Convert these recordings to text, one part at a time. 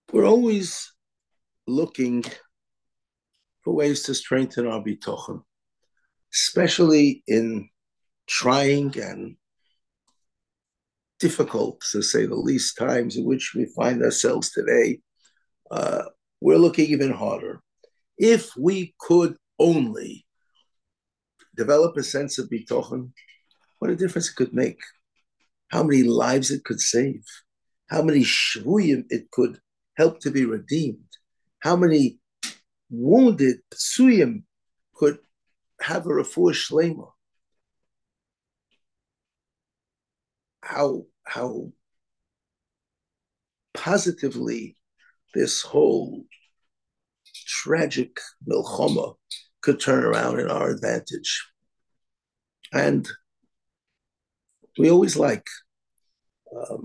We're always looking for ways to strengthen our bitochen, especially in trying and difficult, to say the least, times in which we find ourselves today. Uh, we're looking even harder. If we could only develop a sense of bitochen, what a difference it could make. How many lives it could save. How many shvuyim it could help to be redeemed. How many wounded psuyim could have a refuah shlema. How positively this whole tragic milchama could turn around in our advantage. And we always like um,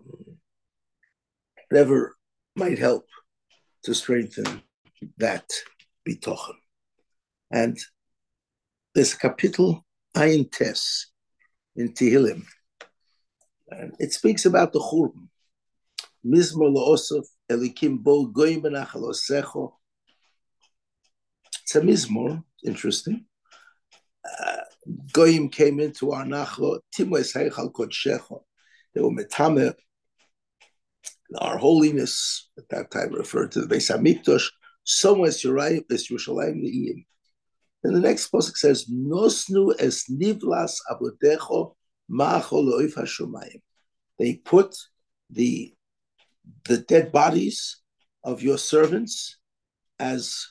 whatever might help to strengthen that bitochen. And there's a kapitel Ayin Tes in Tehillim, and it speaks about the Churban. Mizmor lo'osef elikim bo goyim benachalosecho. It's a mizmor, interesting. Uh, Goyim came into our nachlo, timoes heichal kodshecho. They were metame, our holiness, at that time referred to the Beis Hamikdash, so as Yerushalayim Le'iyim. And the next pasuk says, Nosnu es nivlas avodecho ma'achol lo'if hashomayim. They put the dead bodies of your servants as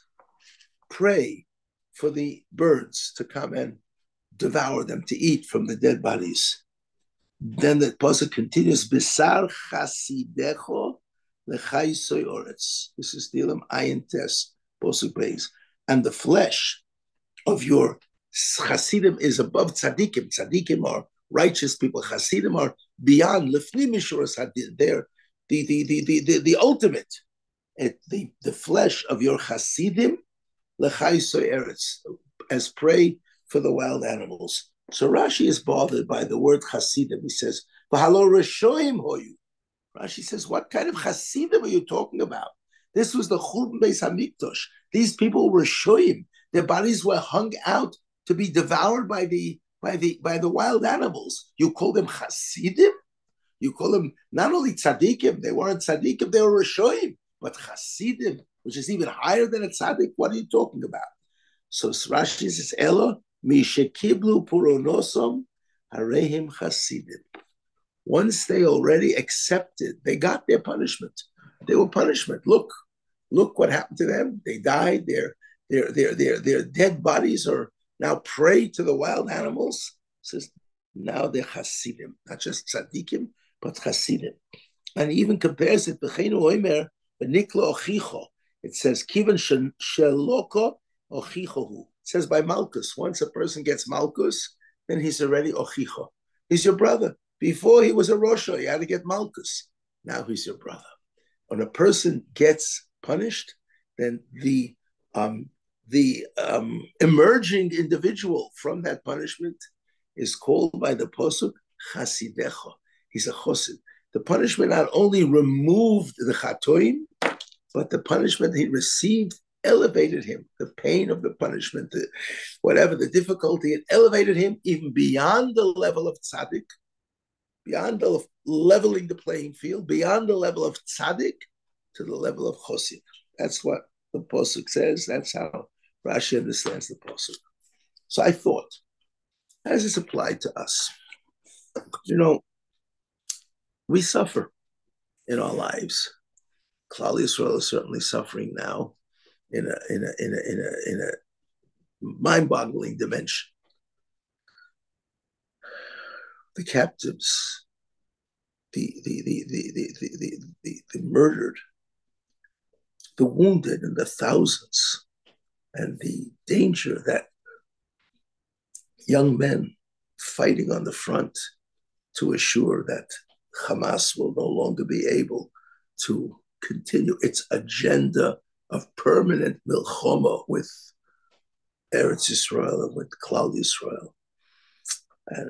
prey for the birds to come and devour them, to eat from the dead bodies. Then the pasuk continues, Bisar chasidecho lechai soy oretz. This is Tehillim Ayin Tes, pasuk base. And the flesh of your chasidim is above tzaddikim. Tzaddikim are righteous people. Chasidim are beyond lefnim mishuras hadin. They're the ultimate. The flesh of your chasidim lechai soy eretz, as prey for the wild animals. So Rashi is bothered by the word Hasidim. He says, "V'halo reshoim hoyu." Rashi says, "What kind of Hasidim are you talking about? This was the Churban Beis Hamikdash. These people were shoim. Their bodies were hung out to be devoured by the wild animals. You call them Hasidim? You call them not only tzaddikim. They weren't tzaddikim. They were reshoim. But Hasidim, which is even higher than a tzaddik, what are you talking about?" So Rashi says, "Elo." Mishekiblu puronosom harehim chasidim. Once they already accepted, they got their punishment. They were punishment. Look what happened to them. They died. Their dead bodies are now prey to the wild animals. It says now they're chasidim, not just tzaddikim, but chasidim. And he even compares it. B'cheinu oimer b'niklo ochicho. It says kivan sheloko ochichohu. It says by Malchus. Once a person gets Malchus, then he's already Ochicha. He's your brother. Before he was a Rosha, he had to get Malchus. Now he's your brother. When a person gets punished, then the emerging individual from that punishment is called by the posuk Chasidecha. He's a chosid. The punishment not only removed the chatoim, but the punishment he received elevated him. The pain of the punishment, whatever the difficulty, it elevated him even beyond the level of tzaddik, beyond the leveling the playing field, beyond the level of tzaddik to the level of chosid. That's what the posuk says. That's how Rashi understands the posuk. So I thought, how does this apply to us? You know, we suffer in our lives. Klal Yisrael is certainly suffering now in a mind-boggling dimension. The captives, the murdered, the wounded in the thousands, and the danger that young men fighting on the front to assure that Hamas will no longer be able to continue its agenda of permanent milchoma with Eretz Yisrael and with Klal Yisrael. And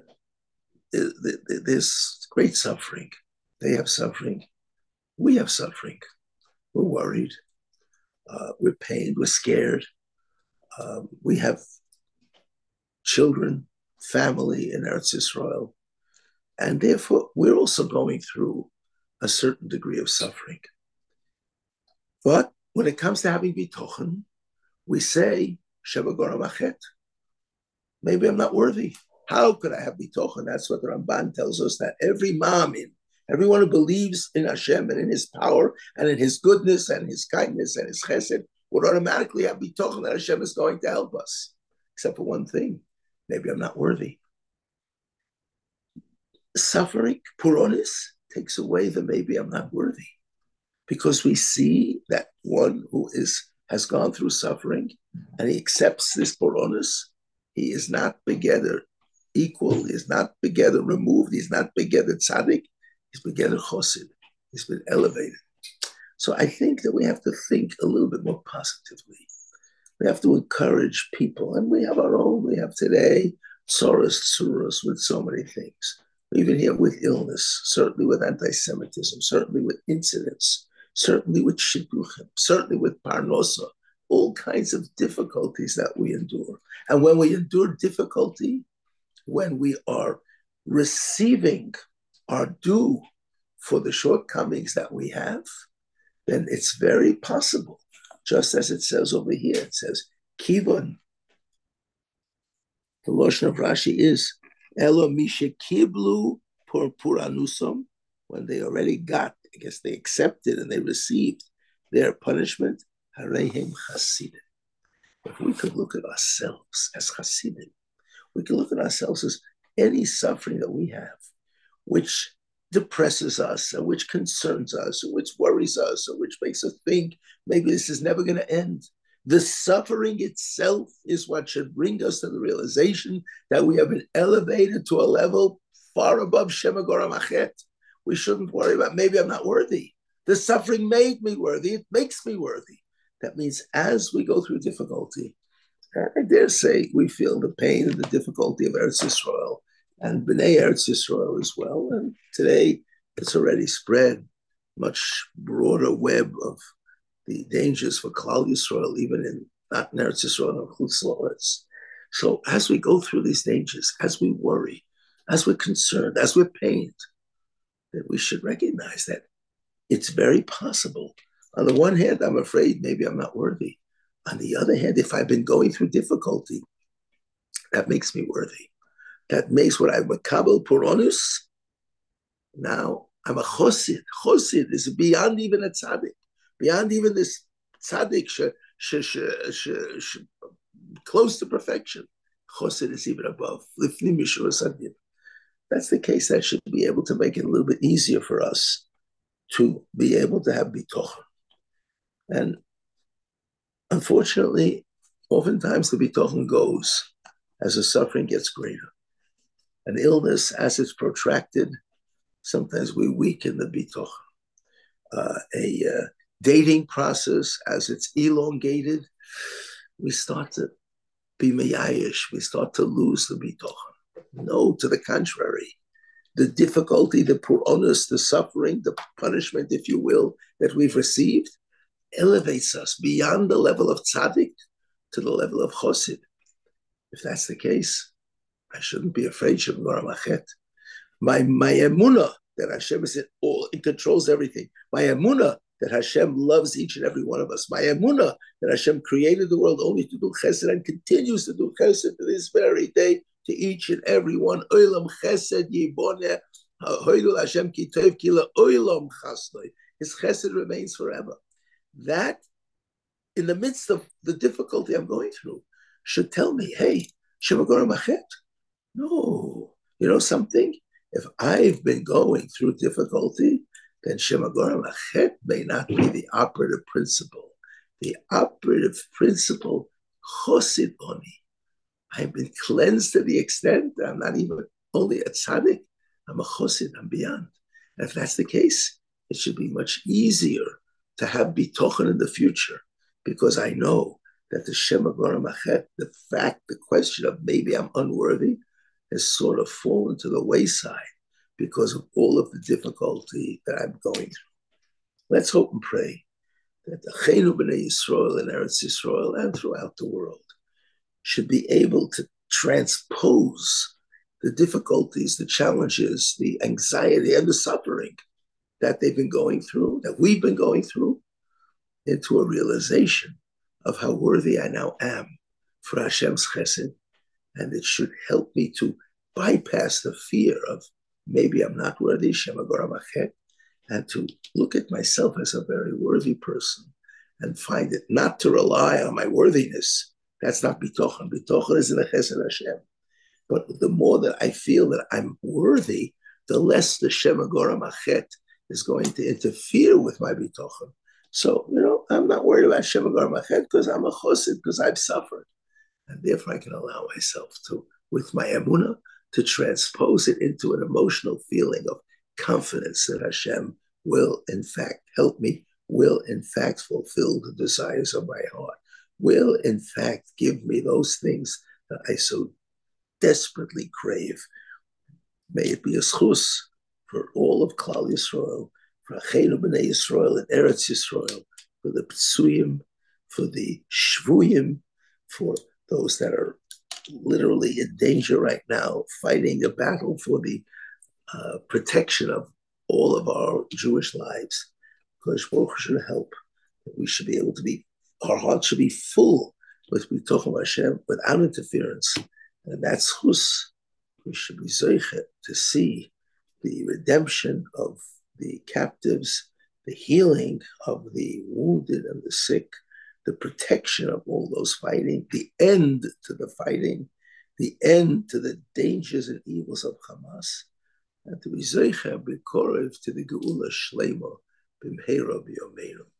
there's great suffering. They have suffering. We have suffering. we're worried, we're pained, we're scared. We have children, family in Eretz Yisrael, and therefore we're also going through a certain degree of suffering. But when it comes to having bitochen, we say, Sheba Gora Machet. Maybe I'm not worthy. How could I have bitochen? That's what the Ramban tells us, that every ma'amin, everyone who believes in Hashem and in His power and in His goodness and His kindness and His chesed would automatically have bitochen that Hashem is going to help us. Except for one thing, maybe I'm not worthy. Suffering, puronis, takes away the maybe I'm not worthy. Because we see that one who has gone through suffering and he accepts this puronis, he is not begeder equal, he is not begeder removed, he's not begeder tzaddik, he's begeder chosid, he's been elevated. So I think that we have to think a little bit more positively. We have to encourage people, and we have our own, we have today, tsuras with so many things. Even here with illness, certainly with anti-Semitism, certainly with incidents, certainly with shidduchim, certainly with parnosa, all kinds of difficulties that we endure. And when we endure difficulty, when we are receiving our due for the shortcomings that we have, then it's very possible, just as it says over here, it says, Kivon, the Lashon of Rashi is, Elo mishe kiblu puranusam, when they already got, I guess they accepted and they received their punishment, harehem chasidim. If we could look at ourselves as chasidim, we can look at ourselves as any suffering that we have, which depresses us, or which concerns us, or which worries us, or which makes us think maybe this is never going to end. The suffering itself is what should bring us to the realization that we have been elevated to a level far above Shema Gora Machet. We shouldn't worry about maybe I'm not worthy. The suffering made me worthy. It makes me worthy. That means as we go through difficulty, I dare say we feel the pain and the difficulty of Eretz Yisrael and B'nai Eretz Yisrael as well. And today it's already spread much broader web of the dangers for Klal Yisrael, even in not in Eretz Yisrael or Chutz La'aretz. So as we go through these dangers, as we worry, as we're concerned, as we're pained, that we should recognize that it's very possible. On the one hand, I'm afraid maybe I'm not worthy. On the other hand, if I've been going through difficulty, that makes me worthy. That makes what I'm a kabel puronus. Now I'm a chosid. Chosid is beyond even a tzaddik, beyond even this tzaddik close to perfection. Chosid is even above. That's the case. That should be able to make it a little bit easier for us to be able to have bitochen. And unfortunately, oftentimes the bitochen goes as the suffering gets greater. An illness, as it's protracted, sometimes we weaken the bitochen. A dating process, as it's elongated, we start to be meyayish, we start to lose the bitochen. No, to the contrary. The difficulty, the puronus, the suffering, the punishment, if you will, that we've received, elevates us beyond the level of tzaddik to the level of chosid. If that's the case, I shouldn't be afraid. My emunah that Hashem is in all, it controls everything. My emunah that Hashem loves each and every one of us. My emunah that Hashem created the world only to do chesed and continues to do chesed to this very day to each and every one. Olam chesed yiboneh hoylul Hashem ki tov ki la'olam chasdoi. His chesed remains forever. That, in the midst of the difficulty I'm going through, should tell me, hey, Shema Gora Machet. No, you know something? If I've been going through difficulty, then Shema Gora Machet may not be the operative principle. The operative principle, Chosid Oni. I've been cleansed to the extent that I'm not even only a tzaddik, I'm a chosid, I'm beyond. And if that's the case, it should be much easier to have bitochen in the future, because I know that the Shema Gora Machet, the question of maybe I'm unworthy, has sort of fallen to the wayside because of all of the difficulty that I'm going through. Let's hope and pray that the Chenu B'nai Yisrael in Eretz Yisrael and throughout the world should be able to transpose the difficulties, the challenges, the anxiety, and the suffering that they've been going through, that we've been going through, into a realization of how worthy I now am for Hashem's chesed. And it should help me to bypass the fear of maybe I'm not worthy, and to look at myself as a very worthy person and find it not to rely on my worthiness. That's not bitochen. Bitochen is in the chesed Hashem. But the more that I feel that I'm worthy, the less the Shem Agora Machet is going to interfere with my bitochen. So, I'm not worried about Shem Agora Machet because I'm a chosid, because I've suffered. And therefore I can allow myself to, with my emunah, to transpose it into an emotional feeling of confidence that Hashem will in fact help me, will in fact fulfill the desires of my heart, will in fact give me those things that I so desperately crave. May it be a schus for all of Klal Yisrael, for Achenu B'nai Yisrael and Eretz Yisrael, for the Ptsuyim, for the Shvuyim, for those that are literally in danger right now, fighting a battle for the protection of all of our Jewish lives. Because Baruch should help. We should be able to be, our hearts should be full with B'tochen Hashem without interference. And that's chus. We should be zeichet to see the redemption of the captives, the healing of the wounded and the sick, the protection of all those fighting, the end to the fighting, the end to the dangers and evils of Hamas, and to be zeicher b'korev to the geula shleima b'mheira b'yomeinu.